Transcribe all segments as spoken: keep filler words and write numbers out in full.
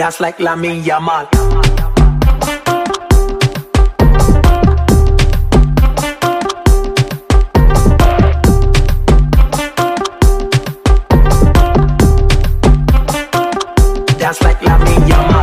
Dance like Lamine Yamal. Dance like Lamine Yamal.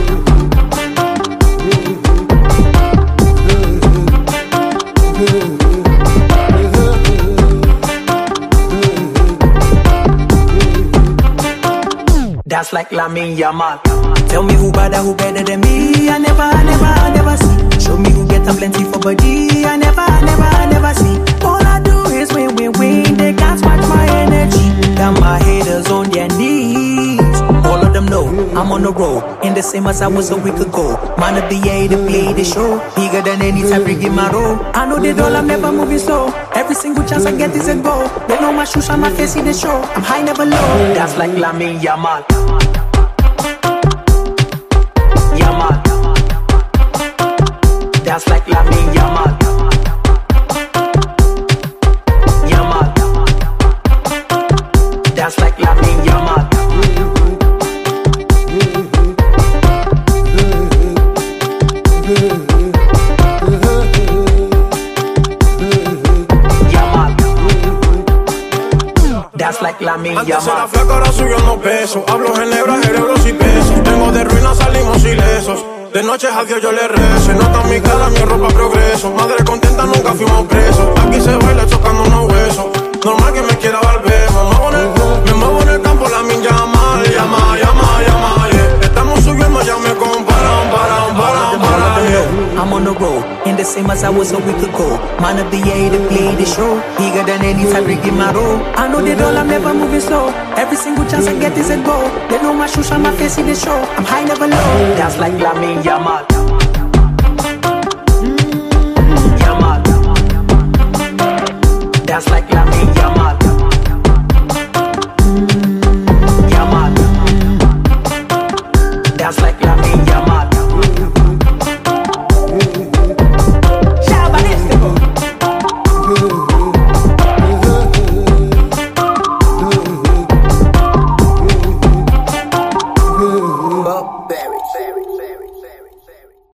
Dance like Lamine Yamal. Tell me who better, who better than me. I never, I never, I never see. Show me who get a plenty for body. I never, I never, I never see. All I do is win, win, win. They can't match my energy. Got my haters on their knees. All of them know I'm on the road, in the same as I was a week ago. Man of the year to play the show, bigger than any time in my role. I know they all, I'm never moving slow. Every single chance I get is a goal. They know my shoes on my face in the show. I'm high, never low. Dance like Lamine Yamal. Yamal. Dance like Lamine Yamal. Yamal. Dance like Lamine Yamal. Dance like Lamine Antes Yamal. era flaco, ahora subiendo peso. Hablo ginebra, cerebros y pesos. Tengo de ruinas, salimos ilesos. De noche a Dios yo le rezo. Nota mi cara, mi ropa progreso. Madre contenta, nunca fuimos presos. Aquí se baila chocando unos huesos. Normal que me quiera dar beso. Me muevo en el, me muevo en el campo, Lamine Yamal. Llama, llama, llama, yeah. Estamos subiendo, ya me comparan, paran, paran, paran, yeah. I'm on the road, in the same as I was a week ago. Man of the year to play the show, bigger than any time in my role. I know they all, I'm never moving slow. Every single chance I get is a goal. They know my shoes on my face in the show. I'm high, never low. Dance like Lamine Yamal. Yamal. Dance like